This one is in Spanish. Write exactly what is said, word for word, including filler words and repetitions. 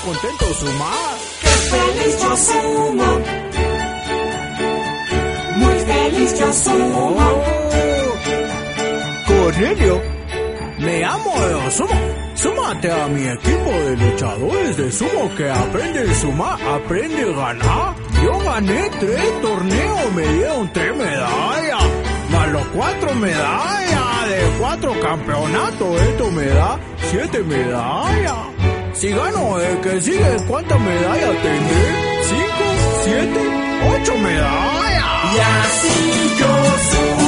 contento sumar. ¡Qué feliz yo sumo! Muy feliz yo sumo. Oh, Cornelio, me amo de sumo. Súmate a mi equipo de luchadores de sumo que aprende a sumar, aprende a ganar. Yo gané tres torneos, me dieron tres medallas, más los cuatro medallas de cuatro campeonatos. Esto me da siete medallas. Si gano el que sigue, ¿cuántas medallas tendré? ¿Cinco? ¿Siete? ¿Ocho medallas? Y así yo sumo.